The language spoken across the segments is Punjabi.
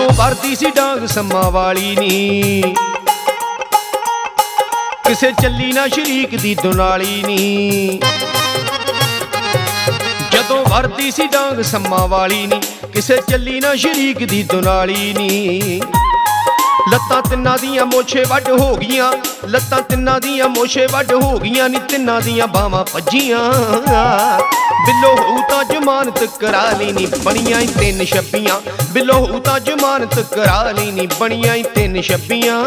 ਜਦੋਂ ਵਰਦੀ ਸੀ ਡਾਂਗ ਸੰਮਾਂ ਵਾਲੀ ਨੀ, ਕਿਸੇ ਚੱਲੀ ਨਾ ਸ਼ਰੀਕ ਦੀ ਦੁਨਾਲੀ ਨੀ। ਜਦੋਂ ਵਰਦੀ ਸੀ ਡਾਂਗ ਸੰਮਾਂ ਵਾਲੀ ਨੀ, ਕਿਸੇ ਚੱਲੀ ਨਾ ਸ਼ਰੀਕ ਦੀ ਦੁਨਾਲੀ ਨੀ। ਲੱਤਾਂ ਤਿੰਨਾਂ ਦੀਆਂ ਮੋਛੇ ਵੱਢ ਹੋ ਗਈਆਂ, ਲੱਤਾਂ ਤਿੰਨਾਂ ਦੀਆਂ ਮੋਛੇ ਵੱਢ ਹੋ ਗਈਆਂ ਨੀ, ਤਿੰਨਾਂ ਦੀਆਂ ਬਾਹਾਂ ਭੱਜੀਆਂ। ਬਿੱਲੋ ਹੋਊ ਤਾਂ ਜ਼ਮਾਨਤ ਕਰਾ ਲਈ ਨੀ, ਬਣੀਆਂ ਈ 3 ਛੱਬੀਆਂ। ਬਿੱਲੋ ਹੋਊ ਤਾਂ ਜ਼ਮਾਨਤ ਕਰਾ ਲਈ ਨੀ, ਬਣੀਆਂ ਈ 3 ਛੱਬੀਆਂ।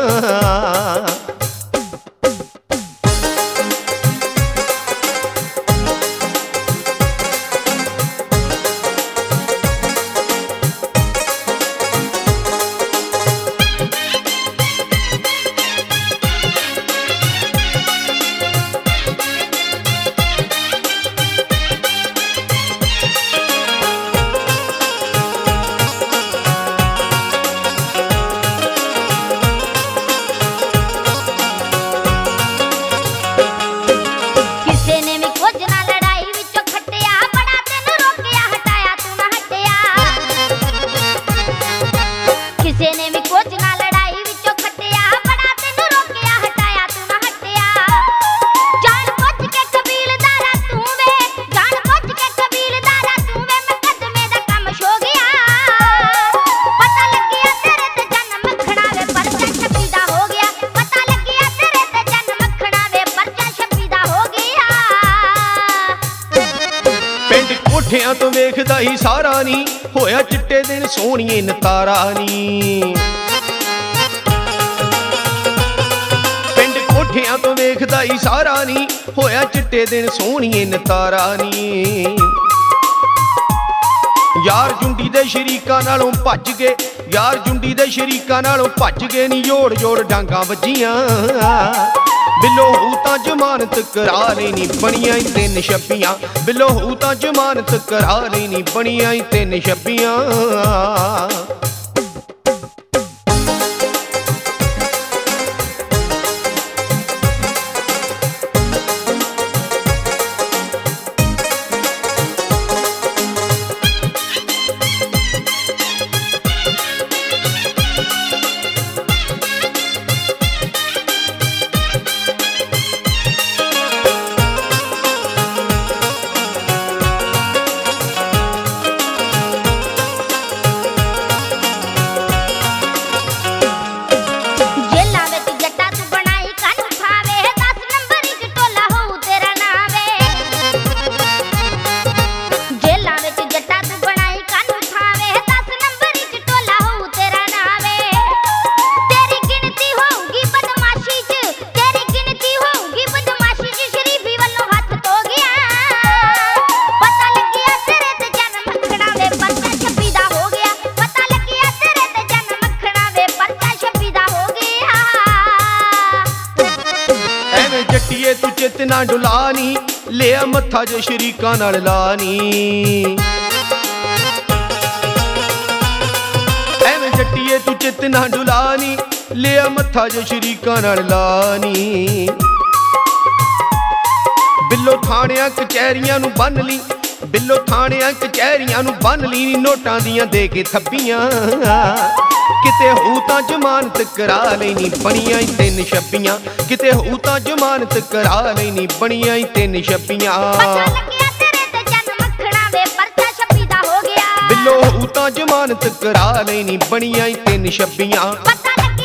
ਕੋਠਿਆਂ ਤੋਂ ਵੇਖਦਾ ਹੀ ਸਾਰਾ ਨੀ, ਹੋਇਆ ਚਿੱਟੇ ਦਿਨ ਸੋਹਣੀਏ ਨਤਾਰਾ ਨੀ। ਪਿੰਡ ਕੋਠਿਆਂ ਤੋਂ ਵੇਖਦਾ ਹੀ ਸਾਰਾ ਨੀ, ਹੋਇਆ ਚਿੱਟੇ ਦਿਨ ਸੋਹਣੀਏ ਨਤਾਰਾ ਨੀ। ਯਾਰ ਜੁੰਡੀ ਦੇ ਸ਼ਰੀਕਾਂ ਨਾਲੋਂ ਭੱਜ ਗਏ, ਯਾਰ ਜੁੰਡੀ ਦੇ ਸ਼ਰੀਕਾਂ ਨਾਲੋਂ ਭੱਜ ਗਏ ਨੀ, ਜੋੜ ਜੋੜ ਡਾਂਗਾਂ ਵੱਜੀਆਂ। ਬਿੱਲੋ ਹੋਊ ਤਾਂ ਜ਼ਮਾਨਤ ਕਰਾ ਲਈ ਨੀ, ਬਣੀਆਂ ਈ 3 ਛੱਬੀਆਂ। ਬਿੱਲੋ ਹੋਊ ਤਾਂ ਜ਼ਮਾਨਤ ਕਰਾ ਲਈ ਨੀ, ਬਣੀਆਂ ਈ 3 ਛੱਬੀਆਂ। ਜੱਟੀਏ ਤੂੰ ਚਿੱਤ ਨਾ ਡੁਲਾ ਨੀ, ਲਿਆ ਮੱਥਾ ਜੇ ਸ਼ਰੀਕਾਂ ਨਾਲ ਲਾ ਨੀ। ਐਵੇਂ ਜੱਟੀਏ ਤੂੰ ਚਿੱਤ ਨਾ ਡੁਲਾ ਨੀ, ਲਿਆ ਮੱਥਾ ਜੇ ਸ਼ਰੀਕਾਂ ਨਾਲ ਲਾ ਨੀ। ਬਿੱਲੋ ਥਾਣਿਆਂ ਕਚਹਿਰੀਆਂ ਨੂੰ ਬੰਨ ਲਈ, ਬਿੱਲੋ ਥਾਣਿਆਂ ਕਚਹਿਰੀਆਂ ਨੂੰ ਬੰਨ ਲਈ ਨੀ, ਨੋਟਾਂ ਦੀਆਂ ਦੇ ਕੇ ਥੱਬੀਆਂ। ਕਿਤੇ ਹੋਊ ਤਾਂ ਜ਼ਮਾਨਤ ਕਰਾ ਲਈ ਨੀ, ਬਣੀਆਂ ਈ 3 ਛੱਬੀਆਂ। ਕਿਤੇ ਹੋਊ ਤਾਂ ਜ਼ਮਾਨਤ ਕਰਾ ਲਈ ਨੀ, ਬਣੀਆਂ ਈ 3 ਛੱਬੀਆਂ। ਬਿੱਲੋ ਹੋਊ ਤਾਂ ਜ਼ਮਾਨਤ ਕਰਾ ਲਈ ਨੀ, ਬਣੀਆਂ ਈ 3 ਛੱਬੀਆਂ।